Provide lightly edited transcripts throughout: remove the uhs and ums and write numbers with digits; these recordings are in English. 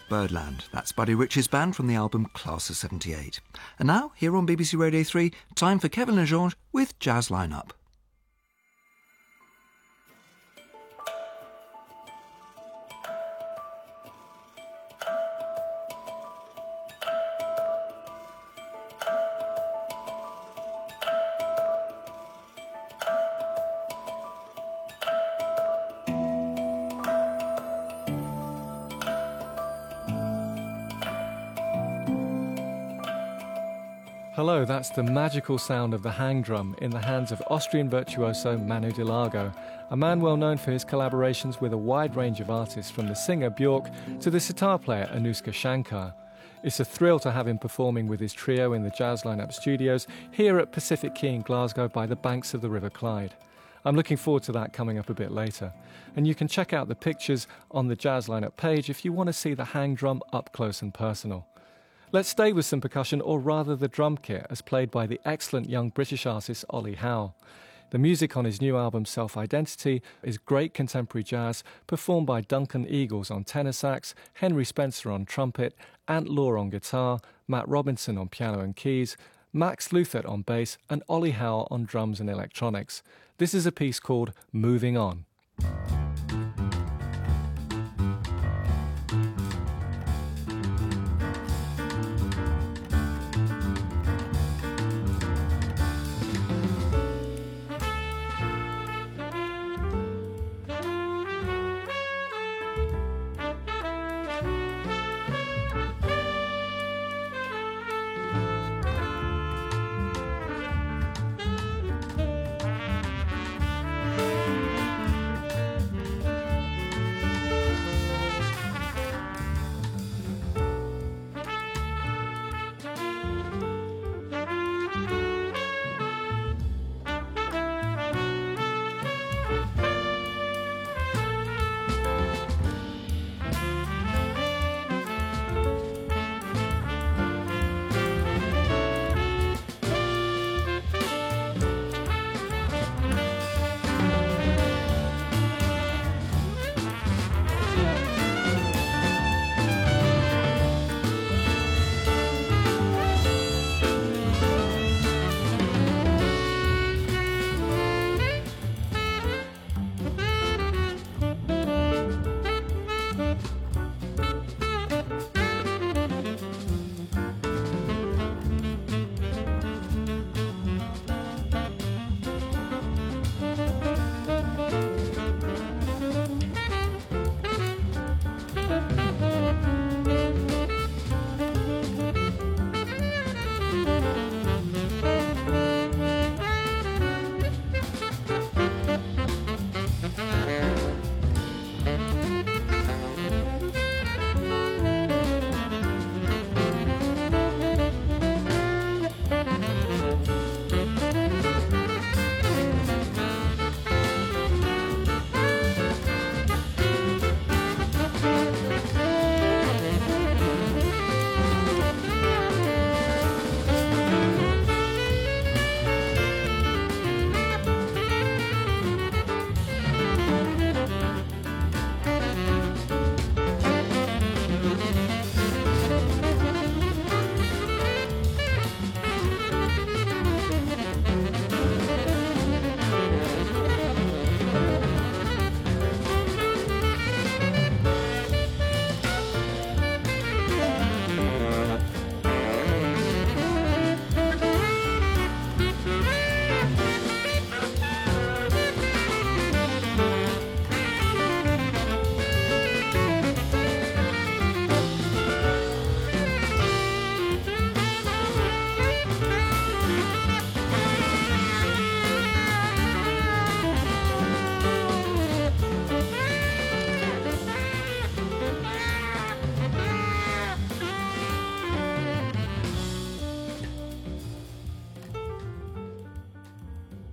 Birdland. That's Buddy Rich's band from the album Class of 78. And now, here on BBC Radio 3, time for Kevin Lejeune with Jazz Lineup. Hello, that's the magical sound of the hang drum in the hands of Austrian virtuoso Manu Dilago, a man well known for his collaborations with a wide range of artists, from the singer Björk to the sitar player Anoushka Shankar. It's a thrill to have him performing with his trio in the Jazz Lineup studios here at Pacific Quay in Glasgow by the banks of the River Clyde. I'm looking forward to that coming up a bit later. And you can check out the pictures on the Jazz Lineup page if you want to see the hang drum up close and personal. Let's stay with some percussion, or rather the drum kit, as played by the excellent young British artist Ollie Howe. The music on his new album Self-Identity is great contemporary jazz, performed by Duncan Eagles on tenor sax, Henry Spencer on trumpet, Ant Law on guitar, Matt Robinson on piano and keys, Max Luthet on bass, and Ollie Howe on drums and electronics. This is a piece called Moving On.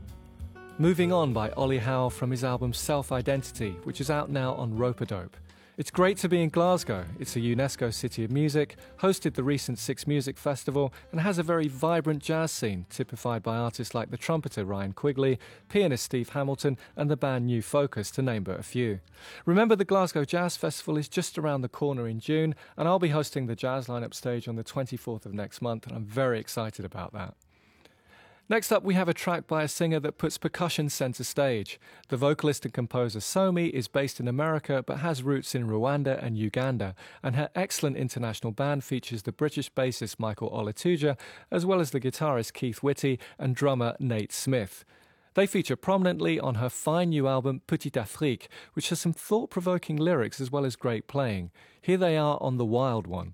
Moving On by Ollie Howe from his album Self-Identity, which is out now on Rope-A-Dope. It's great to be in Glasgow. It's a UNESCO City of Music, hosted the recent Six Music Festival, and has a very vibrant jazz scene, typified by artists like the trumpeter Ryan Quigley, pianist Steve Hamilton, and the band New Focus, to name but a few. Remember, the Glasgow Jazz Festival is just around the corner in June, and I'll be hosting the Jazz Lineup stage on the 24th of next month, and I'm very excited about that. Next up, we have a track by a singer that puts percussion centre stage. The vocalist and composer Somi is based in America but has roots in Rwanda and Uganda, and her excellent international band features the British bassist Michael Oletuja, as well as the guitarist Keith Whitty and drummer Nate Smith. They feature prominently on her fine new album Petite Afrique, which has some thought-provoking lyrics as well as great playing. Here they are on The Wild One.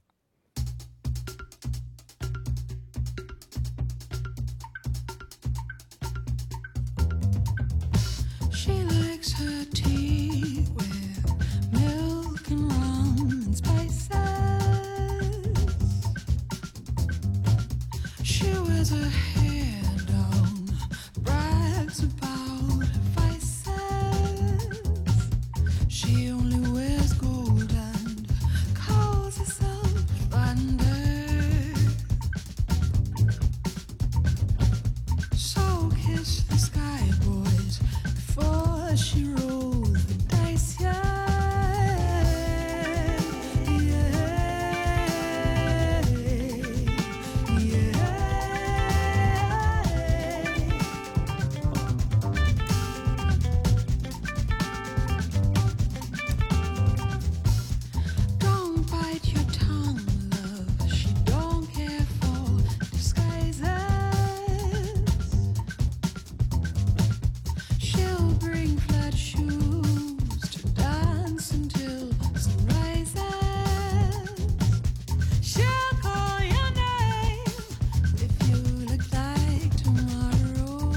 Her tea with milk and rum and spices. She wears her hair down, brags about her vices. She only wears gold and calls herself thunder. So kiss the sky, boys, before she rolls the dice, Don't bite your tongue, love. She don't care for disguises. She'll bring flat shoes to dance until the sun rises. She'll call your name if you look like tomorrow.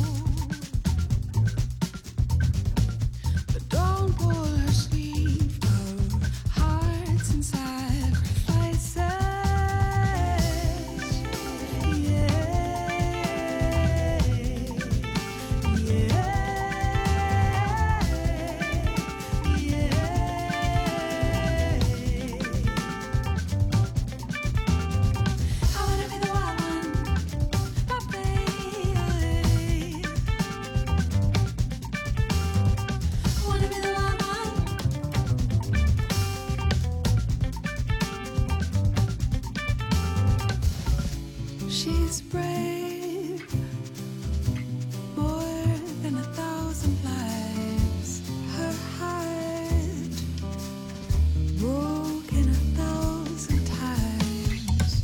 But don't pull her sleeve, her heart's in sacrifices. I wanna be the wild one, baby. Wanna be the wild one. She's brave, more than 1,000 lives. Her heart broken 1,000 times.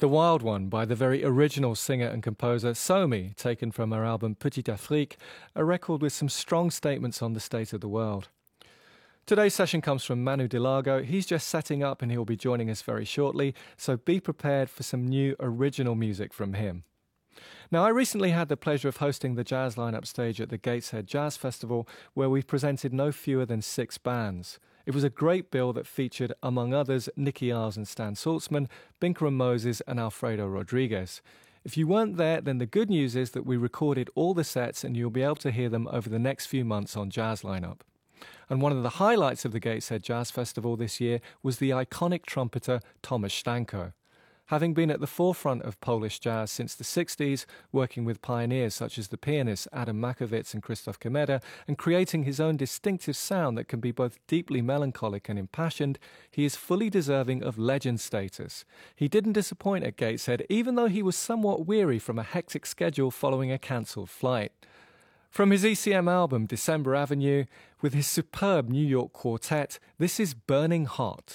The Wild One by the very original singer and composer Somi, taken from her album Petite Afrique, a record with some strong statements on the state of the world. Today's session comes from Manu Dilago. He's just setting up and he'll be joining us very shortly, so be prepared for some new original music from him. Now, I recently had the pleasure of hosting the jazz lineup stage at the Gateshead Jazz Festival, where we presented no fewer than 6 bands. It was a great bill that featured, among others, Nicky Ars and Stan Saltzman, Binker and Moses and Alfredo Rodriguez. If you weren't there, then the good news is that we recorded all the sets and you'll be able to hear them over the next few months on Jazz Lineup. And one of the highlights of the Gateshead Jazz Festival this year was the iconic trumpeter Tomasz Stanko. Having been at the forefront of Polish jazz since the 60s, working with pioneers such as the pianists Adam Makowicz and Krzysztof Kemeda, and creating his own distinctive sound that can be both deeply melancholic and impassioned, he is fully deserving of legend status. He didn't disappoint at Gateshead, even though he was somewhat weary from a hectic schedule following a cancelled flight. From his ECM album December Avenue, with his superb New York quartet, this is Burning Hot.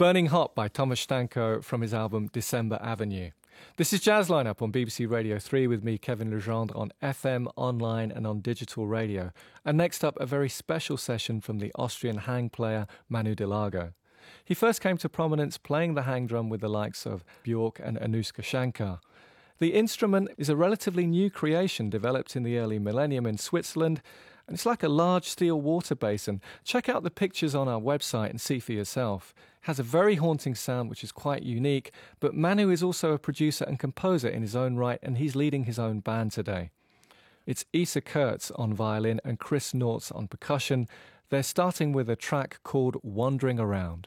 Burning Hot by Thomas Stanko from his album December Avenue. This is Jazz Lineup on BBC Radio 3 with me, Kevin Legendre, on FM, online and on digital radio. And next up, a very special session from the Austrian hang player Manu Dilago. He first came to prominence playing the hang drum with the likes of Björk and Anoushka Shankar. The instrument is a relatively new creation developed in the early millennium in Switzerland, and it's like a large steel water basin. Check out the pictures on our website and see for yourself. It has a very haunting sound which is quite unique, but Manu is also a producer and composer in his own right, and he's leading his own band today. It's Isa Kurtz on violin and Chris Nortz on percussion. They're starting with a track called Wandering Around.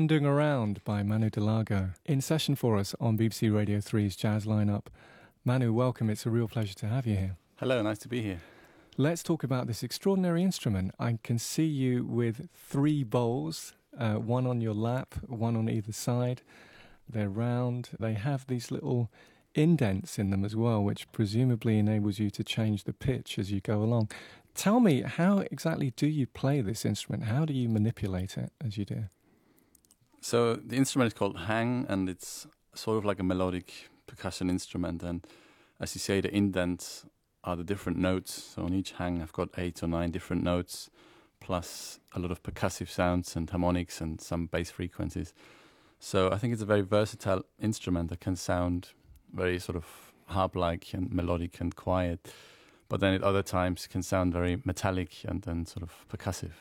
Wandering Around by Manu Delago. In session for us on BBC Radio 3's Jazz Lineup. Manu, welcome. It's a real pleasure to have you here. Hello, nice to be here. Let's talk about this extraordinary instrument. I can see you with 3 bowls, one on your lap, one on either side. They're round. They have these little indents in them as well, which presumably enables you to change the pitch as you go along. Tell me, how exactly do you play this instrument? How do you manipulate it as you do? So the instrument is called hang, and it's sort of like a melodic percussion instrument. And as you say, the indents are the different notes. So on each hang, I've got 8 or 9 different notes, plus a lot of percussive sounds and harmonics and some bass frequencies. So I think it's a very versatile instrument that can sound very sort of harp-like and melodic and quiet, but then at other times can sound very metallic and then sort of percussive.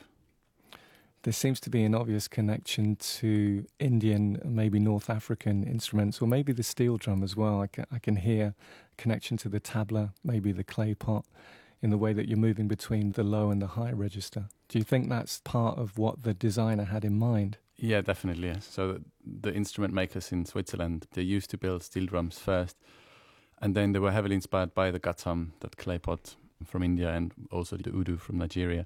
There seems to be an obvious connection to Indian, maybe North African instruments, or maybe the steel drum as well. I can hear a connection to the tabla, maybe the clay pot, in the way that you're moving between the low and the high register. Do you think that's part of what the designer had in mind? Yeah, definitely. Yes. So the instrument makers in Switzerland, they used to build steel drums first, and then they were heavily inspired by the Gatam, that clay pot from India, and also the Udu from Nigeria.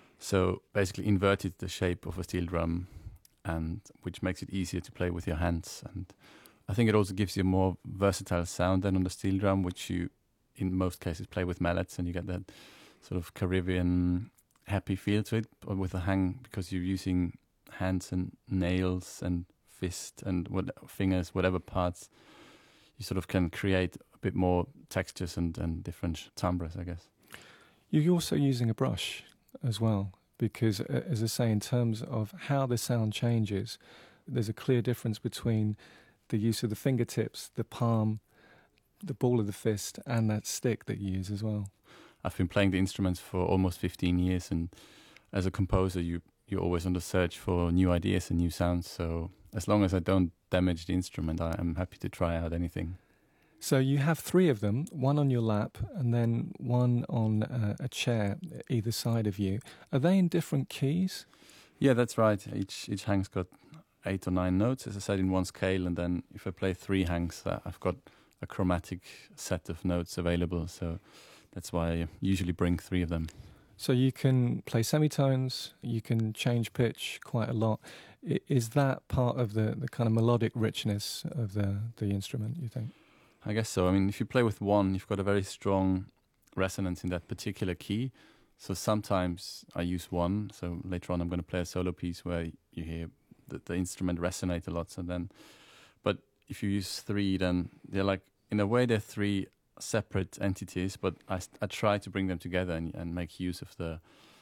So basically inverted the shape of a steel drum, and which makes it easier to play with your hands. And I think it also gives you a more versatile sound than on the steel drum, which you in most cases play with mallets, and you get that sort of Caribbean happy feel to it. But with a hang, because you're using hands and nails and fist and fingers, whatever parts, you sort of can create a bit more textures and different timbres, I guess. You're also using a brush as well, because as I say, in terms of how the sound changes, there's a clear difference between the use of the fingertips, the palm, the ball of the fist, and that stick that you use as well. I've been playing the instruments for almost 15 years, and as a composer, you're always on the search for new ideas and new sounds. So as long as I don't damage the instrument, I'm happy to try out anything. So you have 3 of them, one on your lap and then one on a chair either side of you. Are they in different keys? Yeah, that's right. Each hang's got 8 or 9 notes, as I said, in one scale. And then if I play 3 hangs, I've got a chromatic set of notes available. So that's why I usually bring 3 of them. So you can play semitones, you can change pitch quite a lot. Is that part of the kind of melodic richness of the instrument, you think? I guess so. I mean, if you play with 1, you've got a very strong resonance in that particular key. So sometimes I use 1. So later on I'm going to play a solo piece where you hear the instrument resonate a lot. So then, but if you use 3, then they're like, in a way, they're 3 separate entities, but I try to bring them together and make use of the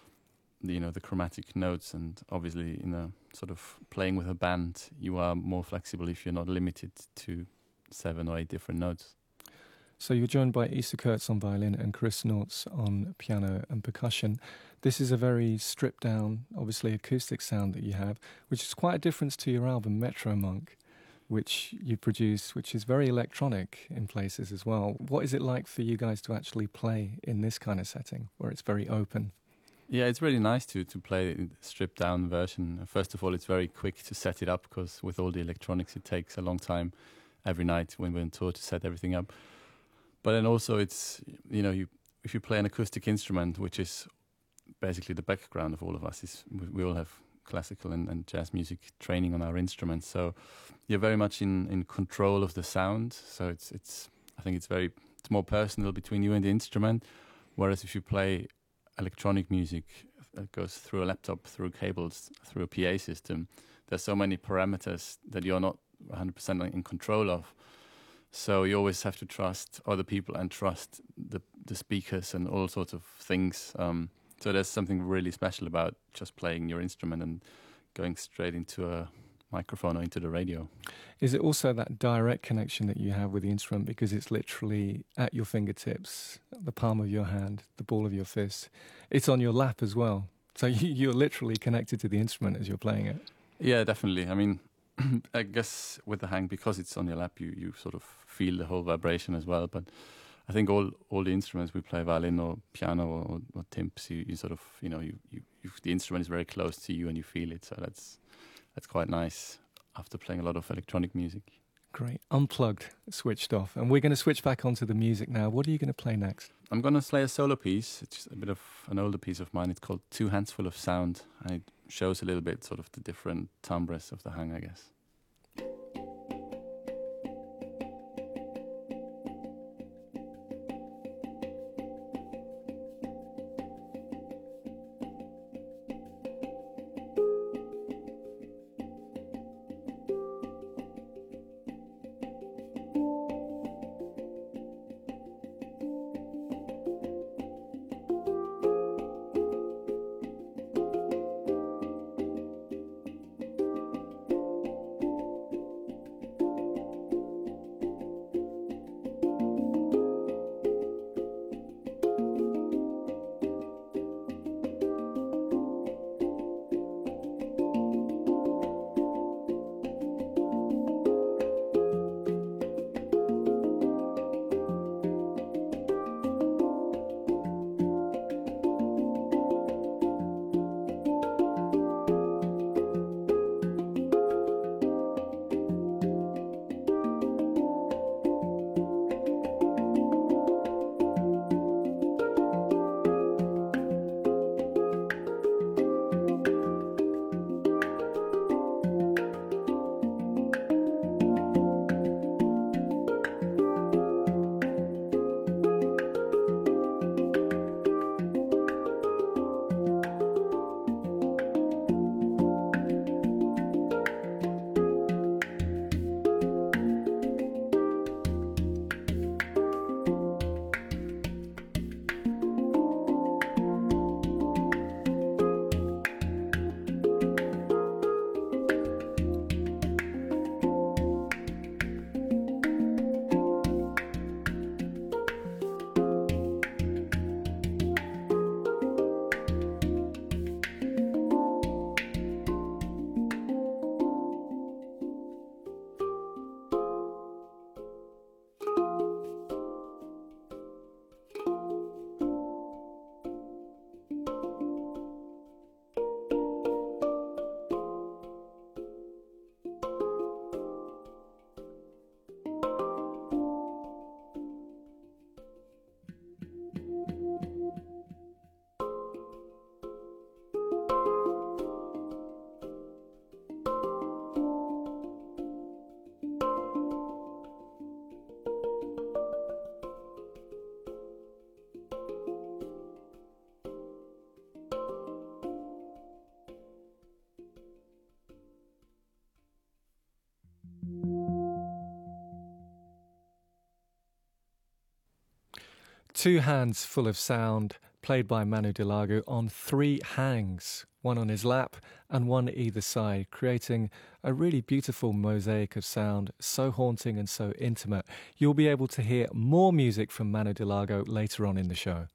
chromatic notes. And obviously, sort of playing with a band, you are more flexible if you're not limited to 7 or 8 different notes. So you're joined by Issa Kurtz on violin and Chris Nortz on piano and percussion. This is a very stripped down, obviously acoustic sound that you have, which is quite a difference to your album Metro Monk, which you produce, which is very electronic in places as well. What is it like for you guys to actually play in this kind of setting, where it's very open? Yeah, it's really nice to play a stripped-down version. First of all, it's very quick to set it up, because with all the electronics, it takes a long time every night when we're on tour to set everything up. But then also it's, if you play an acoustic instrument, which is basically the background of all of us, we all have classical and jazz music training on our instruments. So you're very much in control of the sound. So I think it's more personal between you and the instrument. Whereas if you play electronic music that goes through a laptop, through cables, through a PA system, there's so many parameters that you're not 100% in control of. So you always have to trust other people and trust the speakers and all sorts of things. So there's something really special about just playing your instrument and going straight into a microphone or into the radio. Is it also that direct connection that you have with the instrument, because it's literally at your fingertips, the palm of your hand, the ball of your fist? It's on your lap as well. So you're literally connected to the instrument as you're playing it. Yeah, definitely. I mean, I guess with the hang, because it's on your lap, you sort of feel the whole vibration as well. But I think all the instruments we play, violin or piano or timps, you sort of, the instrument is very close to you and you feel it. So that's that's quite nice after playing a lot of electronic music. Great. Unplugged, switched off. And we're going to switch back onto the music now. What are you going to play next? I'm going to play a solo piece. It's a bit of an older piece of mine. It's called Two Hands Full of Sound, and it shows a little bit sort of the different timbres of the hang, I guess. Two Hands Full of Sound, played by Manu Dilago on 3 hangs, one on his lap and one either side, creating a really beautiful mosaic of sound, so haunting and so intimate. You'll be able to hear more music from Manu Dilago later on in the show.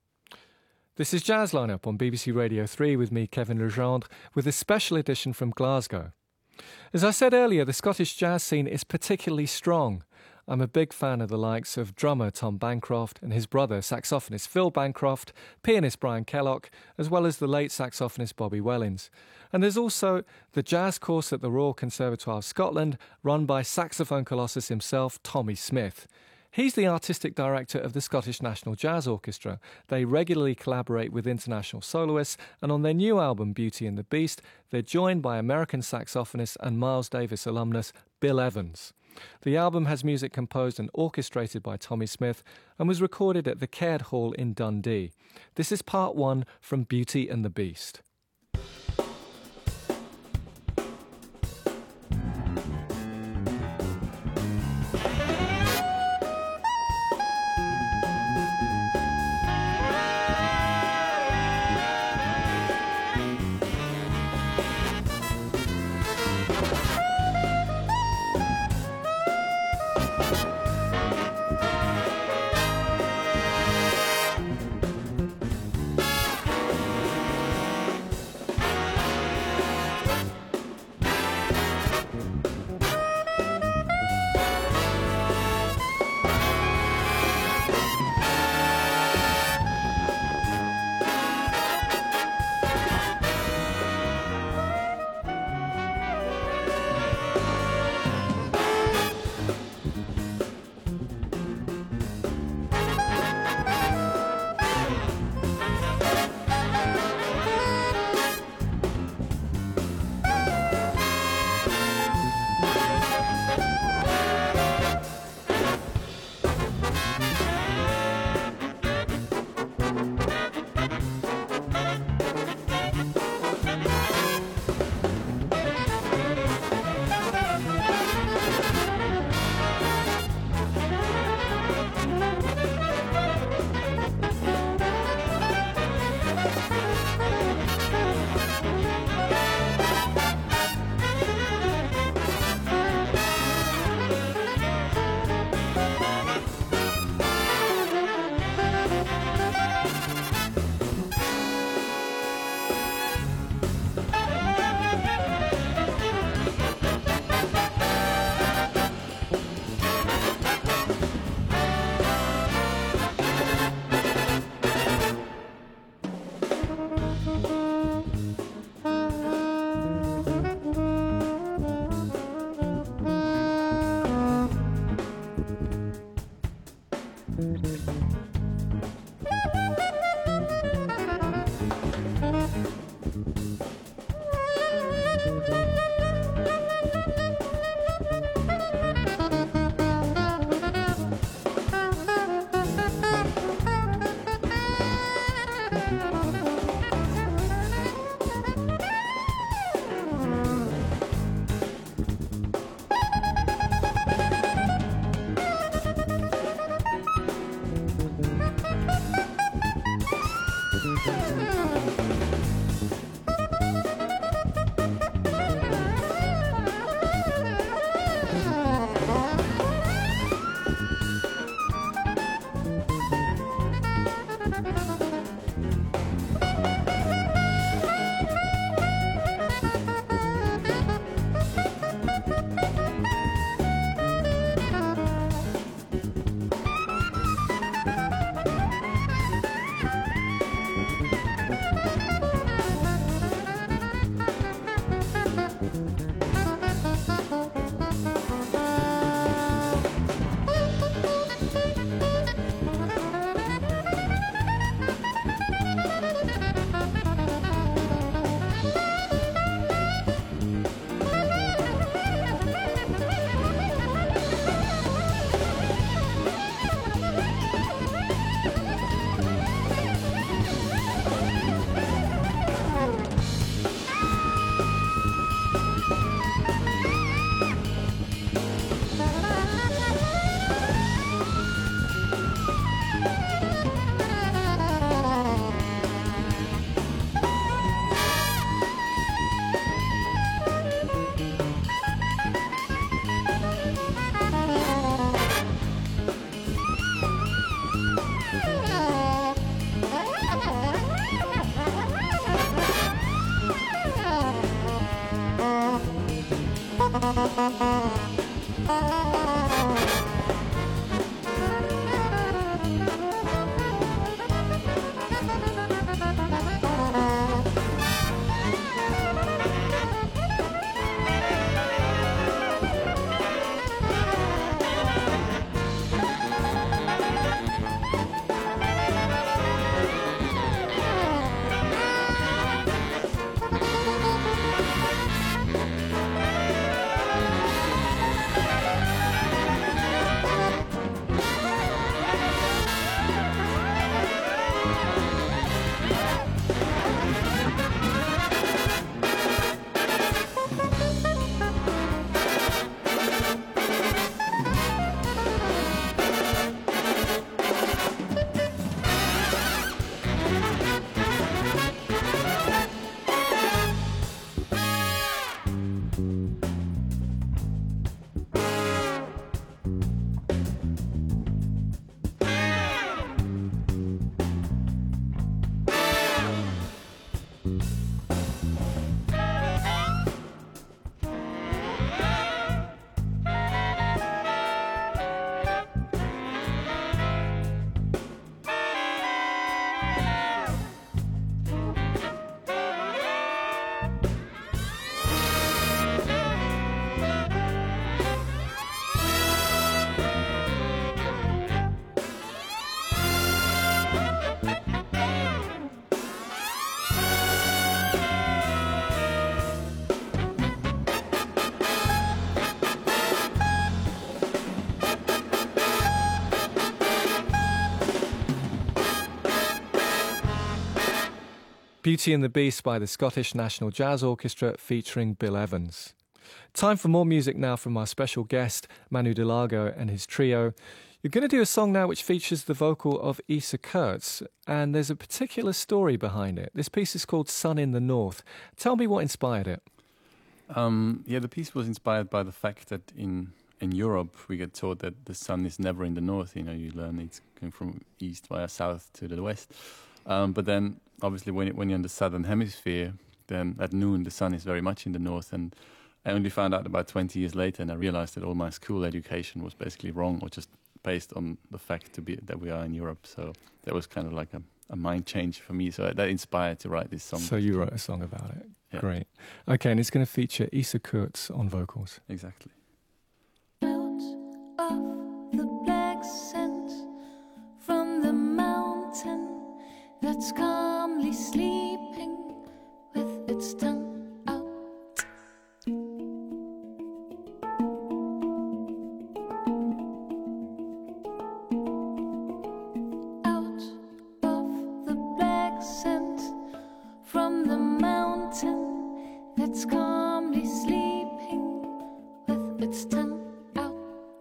This is Jazz Lineup on BBC Radio 3 with me, Kevin Legendre, with a special edition from Glasgow. As I said earlier, the Scottish jazz scene is particularly strong. I'm a big fan of the likes of drummer Tom Bancroft and his brother, saxophonist Phil Bancroft, pianist Brian Kellock, as well as the late saxophonist Bobby Wellings. And there's also the jazz course at the Royal Conservatoire of Scotland, run by saxophone colossus himself, Tommy Smith. He's the artistic director of the Scottish National Jazz Orchestra. They regularly collaborate with international soloists, and on their new album, Beauty and the Beast, they're joined by American saxophonist and Miles Davis alumnus Bill Evans. The album has music composed and orchestrated by Tommy Smith and was recorded at the Caird Hall in Dundee. This is part 1 from Beauty and the Beast. Beauty and the Beast by the Scottish National Jazz Orchestra featuring Bill Evans. Time for more music now from our special guest, Manu Dilago and his trio. You're going to do a song now which features the vocal of Isa Kurtz, and there's a particular story behind it. This piece is called Sun in the North. Tell me what inspired it. The piece was inspired by the fact that in Europe we get taught that the sun is never in the north. You know, you learn it's going from east via south to the west. But then, obviously, when you're in the southern hemisphere, then at noon the sun is very much in the north. And I only found out about 20 years later, and I realized that all my school education was basically wrong, or just based on the fact that we are in Europe. So that was kind of like a mind change for me. So that inspired to write this song. So you wrote a song about it. Yeah. Great. Okay, and it's going to feature Isa Kurtz on vocals. Exactly. Out of the black sand from the mountain that's calmly sleeping with its tongue out. Out of the black sand from the mountain that's calmly sleeping with its tongue out.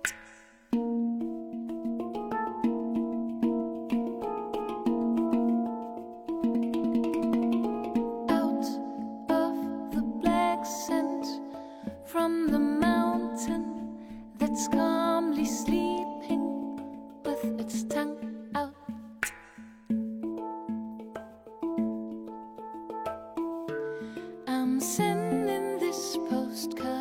Out of the black sand from the mountain that's calmly sleeping with its tongue out. I'm sending this postcards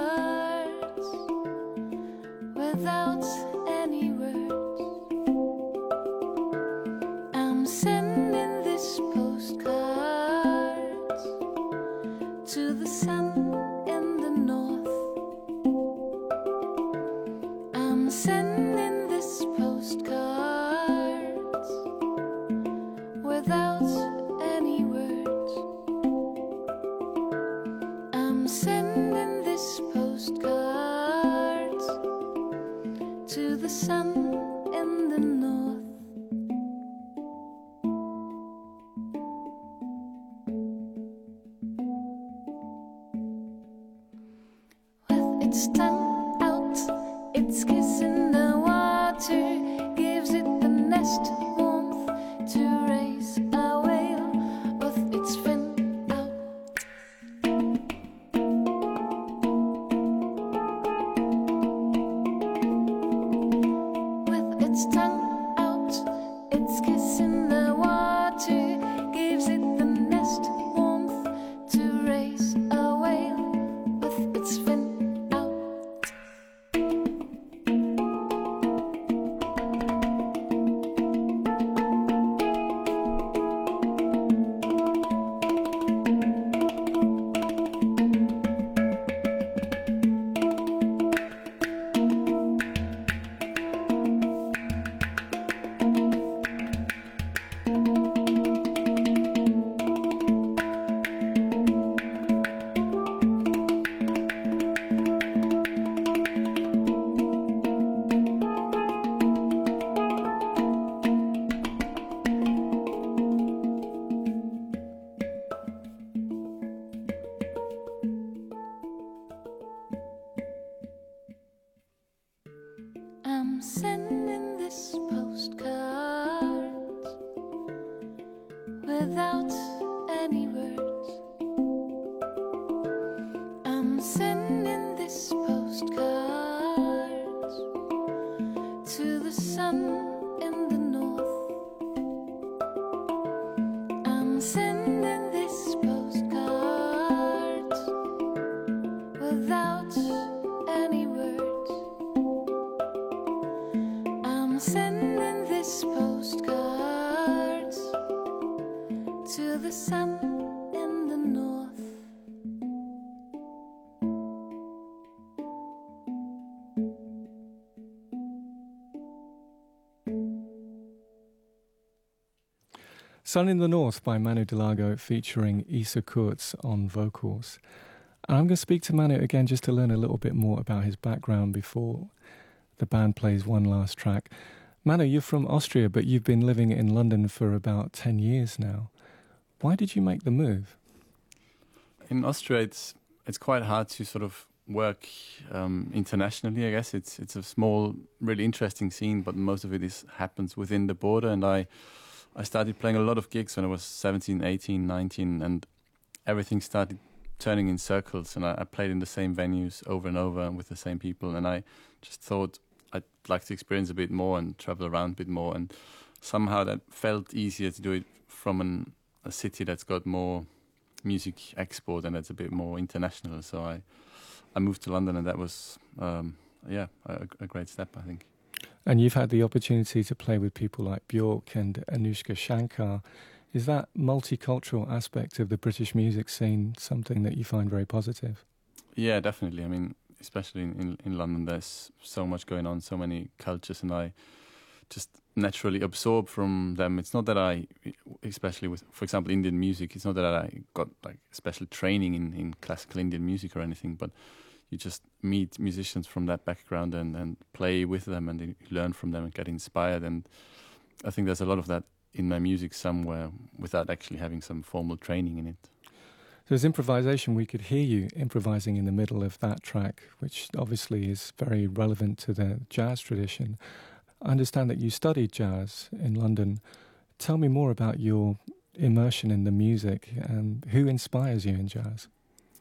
without any words. I'm sending this postcards to the sun in the north. I'm sending this postcards without any words. I'm sending this postcards to the sun in the north. With its tongue out, it's kissing the water, gives it the nest warmth to raise a whale with its fin out. With its tongue out, it's kissing the water, gives it the nest warmth to raise a whale with its fin out. I'm sending this postcard without any words. I'm sending this postcard to the sun in the north. I'm sending this postcard without any words. I'm sending this postcard to the sun in the north. Sun in the North by Manu Dilago featuring Isa Kurz on vocals. And I'm going to speak to Manu again just to learn a little bit more about his background before the band plays one last track. Manu, you're from Austria, but you've been living in London for about 10 years now. Why did you make the move? In Austria, it's quite hard to sort of work internationally. I guess it's a small, really interesting scene, but most of it happens within the border. And I started playing a lot of gigs when I was 17, 18, 19, and everything started turning in circles. And I played in the same venues over and over with the same people. And I just thought I'd like to experience a bit more and travel around a bit more. And somehow that felt easier to do it from a city that's got more music export and that's a bit more international. So I moved to London, and that was a great step, I think. And you've had the opportunity to play with people like Björk and Anushka Shankar. Is that multicultural aspect of the British music scene something that you find very positive? Yeah, definitely. I mean, especially in London, there's so much going on, so many cultures, and I just naturally absorb from them. It's not that I, especially with, for example, Indian music, it's not that I got like special training in classical Indian music or anything, but you just meet musicians from that background and play with them, and you learn from them and get inspired. And I think there's a lot of that in my music somewhere without actually having some formal training in it. So as improvisation, we could hear you improvising in the middle of that track, which obviously is very relevant to the jazz tradition. I understand that you studied jazz in London. Tell me more about your immersion in the music and who inspires you in jazz.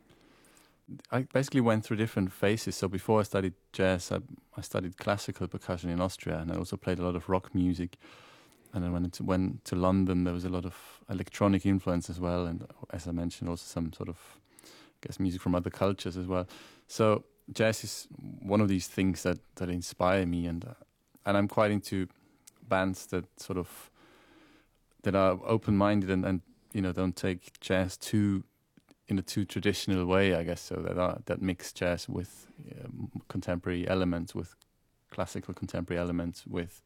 I basically went through different phases. So before I studied jazz, I studied classical percussion in Austria, and I also played a lot of rock music. And then when I went to London, there was a lot of electronic influence as well, and as I mentioned, also some sort of, I guess, music from other cultures as well. So jazz is one of these things that inspire me, and I'm quite into bands that sort of that are open-minded and you know, don't take jazz in a too traditional way, I guess, so that mix jazz with contemporary elements, with classical contemporary elements, with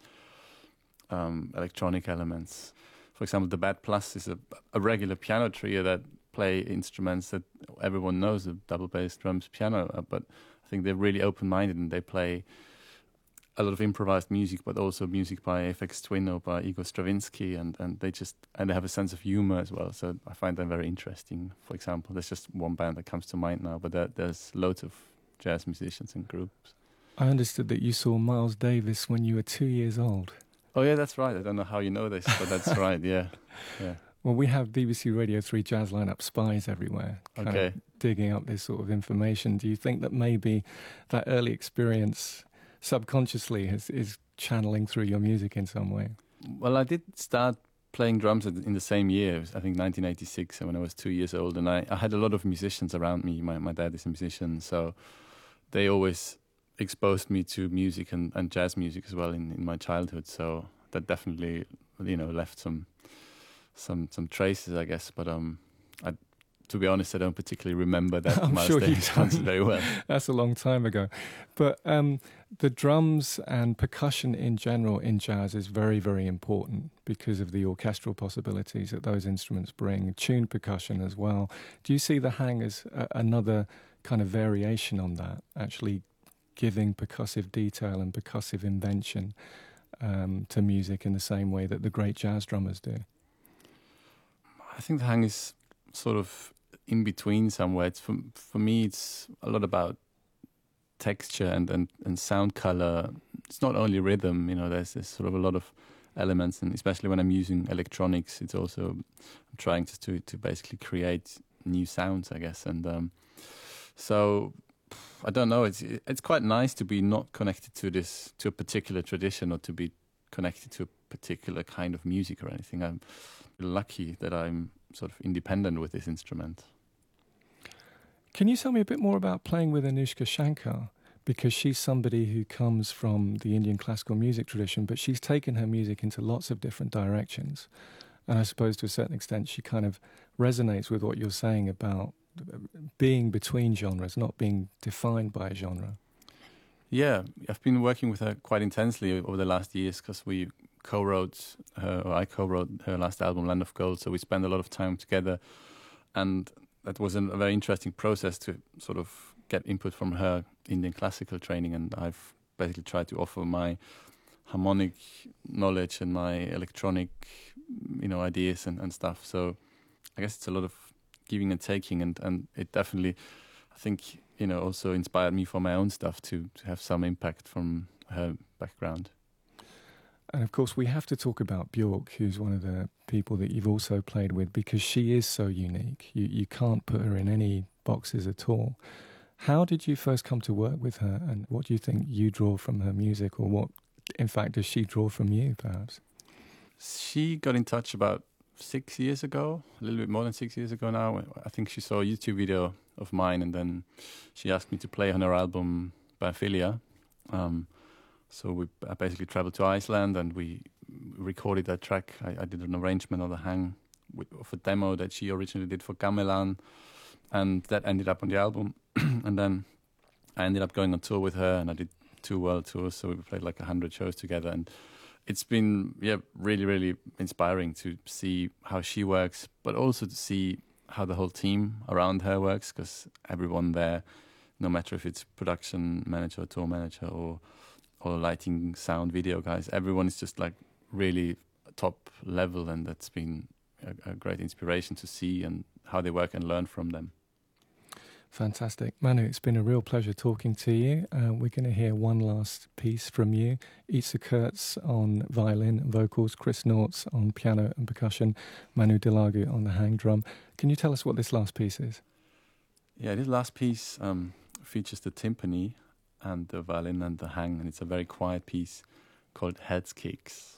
electronic elements. For example, the Bad Plus is a regular piano trio that play instruments that everyone knows, the double bass, drums, piano, but I think they're really open-minded, and they play a lot of improvised music, but also music by Aphex Twin or by Igor Stravinsky, and they have a sense of humor as well. So I find them very interesting. For example, there's just one band that comes to mind now, but there's loads of jazz musicians and groups. I understood that you saw Miles Davis when you were 2 years old. Oh yeah, that's right. I don't know how you know this, but that's right. Yeah. Well, we have BBC Radio 3 jazz lineup spies everywhere, kind of digging up this sort of information. Do you think that maybe that early experience subconsciously is channeling through your music in some way? Well, I did start playing drums in the same year, I think 1986, when I was 2 years old, and I had a lot of musicians around me. My dad is a musician, so they always exposed me to music and jazz music as well in my childhood. So that definitely, you know, left some traces, I guess. But to be honest, I don't particularly remember that I'm sure you don't. Very well. That's a long time ago. But the drums and percussion in general in jazz is very, very important because of the orchestral possibilities that those instruments bring, tuned percussion as well. Do you see the hang as another kind of variation on that, actually giving percussive detail and percussive invention to music in the same way that the great jazz drummers do? I think the hang is sort of in between somewhere. It's for me, it's a lot about texture and sound color, it's not only rhythm. There's sort of a lot of elements, and especially when I'm using electronics, it's also I'm trying just to basically create new sounds, I guess. And so I don't know. It's quite nice to be not connected to a particular tradition, or to be connected to a particular kind of music or anything. I'm lucky that I'm sort of independent with this instrument. Can you tell me a bit more about playing with Anushka Shankar? Because she's somebody who comes from the Indian classical music tradition, but she's taken her music into lots of different directions. And I suppose to a certain extent she kind of resonates with what you're saying about being between genres, not being defined by a genre. Yeah, I've been working with her quite intensely over the last years, because I co-wrote her last album, Land of Gold, so we spent a lot of time together, and that was a very interesting process to sort of get input from her Indian classical training, and I've basically tried to offer my harmonic knowledge and my electronic, ideas and stuff. So I guess it's a lot of giving and taking, and it definitely, I think, also inspired me for my own stuff to have some impact from her background. And of course, we have to talk about Björk, who's one of the people that you've also played with, because she is so unique. You can't put her in any boxes at all. How did you first come to work with her, and what do you think you draw from her music, or what, in fact, does she draw from you, perhaps? She got in touch about 6 years ago, a little bit more than 6 years ago now. I think she saw a YouTube video of mine, and then she asked me to play on her album Biophilia. So I basically traveled to Iceland, and we recorded that track. I did an arrangement on the hang of a demo that she originally did for Gamelan, and that ended up on the album. And then I ended up going on tour with her, and I did 2 world tours, so we played like 100 shows together, and it's been really, really inspiring to see how she works, but also to see how the whole team around her works, because everyone there, no matter if it's production manager, tour manager, or lighting, sound, video guys, everyone is just like really top level, and that's been a great inspiration to see and how they work and learn from them. Fantastic. Manu, it's been a real pleasure talking to you. We're going to hear one last piece from you. Itza Kurtz on violin and vocals, Chris Nortz on piano and percussion, Manu Dilagu on the hang drum. Can you tell us what this last piece is? Yeah, this last piece features the timpani and the violin and the hang, and it's a very quiet piece called Heads Kicks.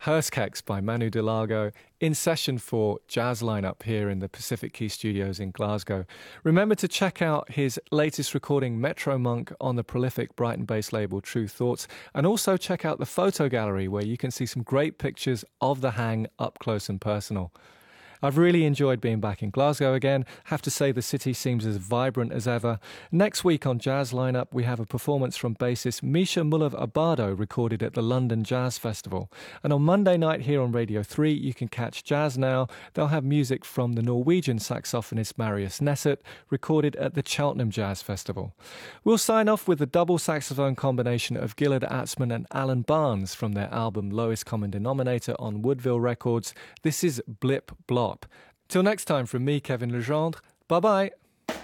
Herskex by Manu Dilago, in session for Jazz Lineup here in the Pacific Key Studios in Glasgow. Remember to check out his latest recording, Metro Monk, on the prolific Brighton-based label True Thoughts, and also check out the photo gallery where you can see some great pictures of The Hang up close and personal. I've really enjoyed being back in Glasgow again. Have to say the city seems as vibrant as ever. Next week on Jazz Lineup, we have a performance from bassist Misha Mullav-Abado recorded at the London Jazz Festival. And on Monday night here on Radio 3, you can catch Jazz Now. They'll have music from the Norwegian saxophonist Marius Neset, recorded at the Cheltenham Jazz Festival. We'll sign off with the double saxophone combination of Gilad Atzmon and Alan Barnes from their album Lowest Common Denominator on Woodville Records. This is Blip Blop. Till next time from me, Kevin Legendre, bye-bye.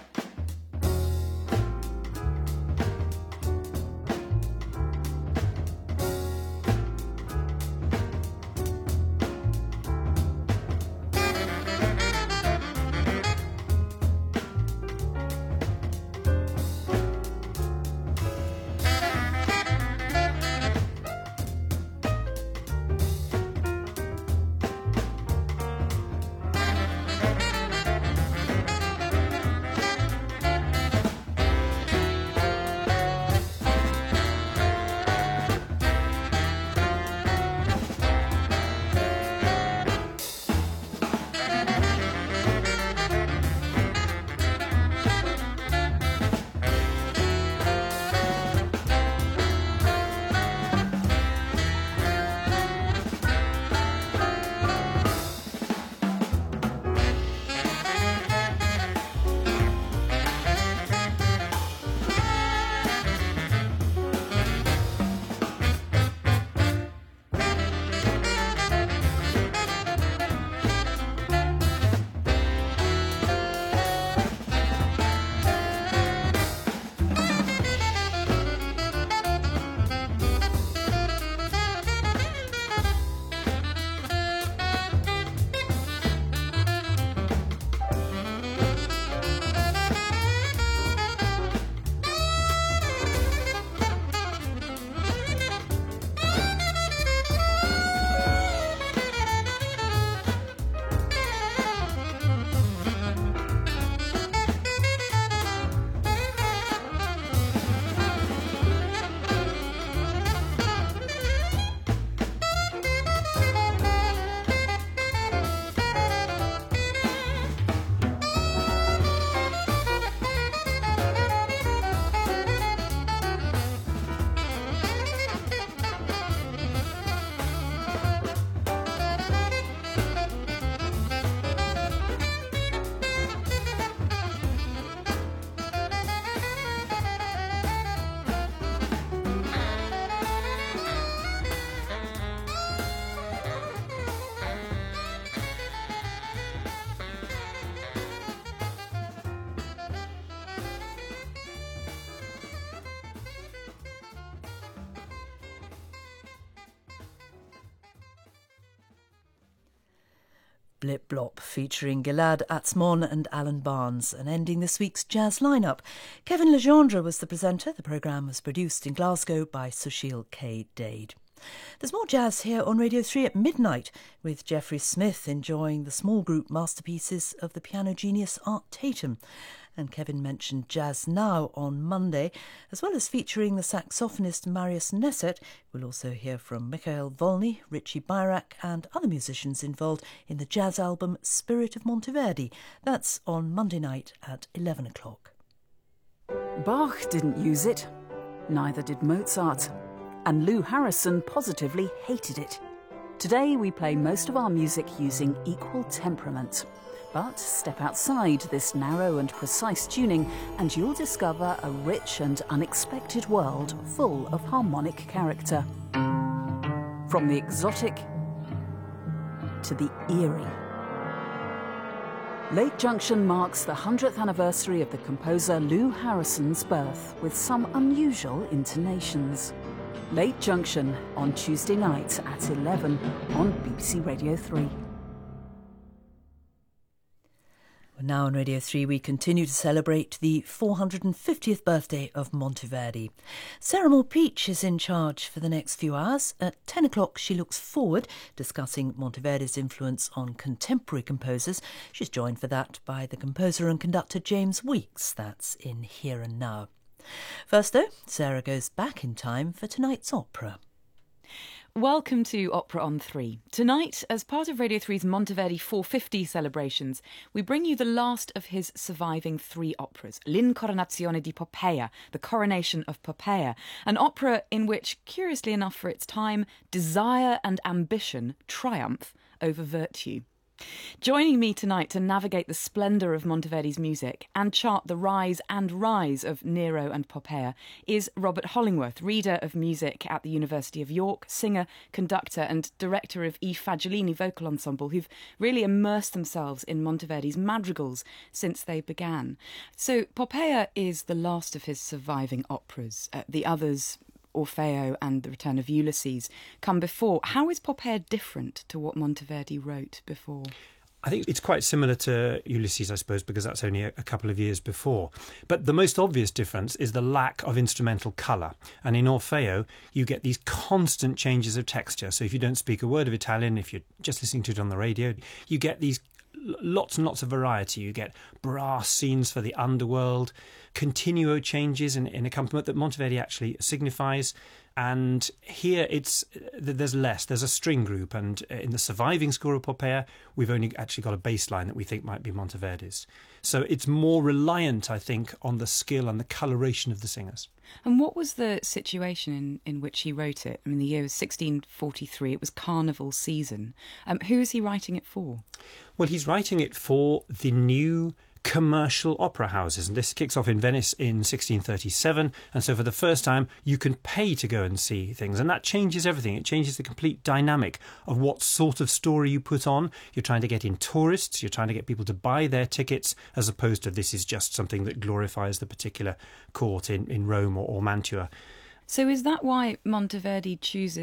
Blip Blop featuring Gilad Atzmon and Alan Barnes, and ending this week's Jazz Lineup. Kevin Legendre was the presenter. The programme was produced in Glasgow by Sushil K. Dade. There's more jazz here on Radio 3 at midnight, with Jeffrey Smith enjoying the small group masterpieces of the piano genius Art Tatum. And Kevin mentioned Jazz Now on Monday, as well as featuring the saxophonist Marius Neset. We'll also hear from Mikhail Volny, Richie Byrak and other musicians involved in the jazz album Spirit of Monteverdi. That's on Monday night at 11 o'clock. Bach didn't use it, neither did Mozart, and Lou Harrison positively hated it. Today we play most of our music using equal temperament. But step outside this narrow and precise tuning and you'll discover a rich and unexpected world full of harmonic character. From the exotic to the eerie. Lake Junction marks the 100th anniversary of the composer Lou Harrison's birth with some unusual intonations. Lake Junction on Tuesday night at 11 on BBC Radio 3. We're Now on Radio 3 we continue to celebrate the 450th birthday of Monteverdi. Sarah Moore Peach is in charge for the next few hours. At 10 o'clock she looks forward, discussing Monteverdi's influence on contemporary composers. She's joined for that by the composer and conductor James Weeks. That's in Here and Now. First though, Sarah goes back in time for tonight's opera. Welcome to Opera on 3. Tonight, as part of Radio 3's Monteverdi 450 celebrations, we bring you the last of his surviving 3 operas, L'Incoronazione di Poppea, The Coronation of Poppea, an opera in which, curiously enough for its time, desire and ambition triumph over virtue. Joining me tonight to navigate the splendour of Monteverdi's music and chart the rise and rise of Nero and Poppea is Robert Hollingworth, reader of music at the University of York, singer, conductor and director of I Fagiolini Vocal Ensemble, who've really immersed themselves in Monteverdi's madrigals since they began. So Poppea is the last of his surviving operas. The others, Orfeo and The Return of Ulysses, come before. How is Poppea different to what Monteverdi wrote before? I think it's quite similar to Ulysses, I suppose, because that's only a couple of years before. But the most obvious difference is the lack of instrumental colour. And in Orfeo, you get these constant changes of texture. So if you don't speak a word of Italian, if you're just listening to it on the radio, you get these lots and lots of variety. You get brass scenes for the underworld, continuo changes in accompaniment that Monteverdi actually signifies. And here there's less. There's a string group, and in the surviving score of Poppea, we've only actually got a bass line that we think might be Monteverdi's. So it's more reliant, I think, on the skill and the coloration of the singers. And what was the situation in which he wrote it? I mean, the year was 1643. It was carnival season. Who is he writing it for? Well, he's writing it for the new commercial opera houses, and this kicks off in Venice in 1637, and so for the first time you can pay to go and see things, and that changes everything. It changes the complete dynamic of what sort of story you put on. You're trying to get in tourists, you're trying to get people to buy their tickets, as opposed to this is just something that glorifies the particular court in Rome or Mantua. So is that why Monteverdi chooses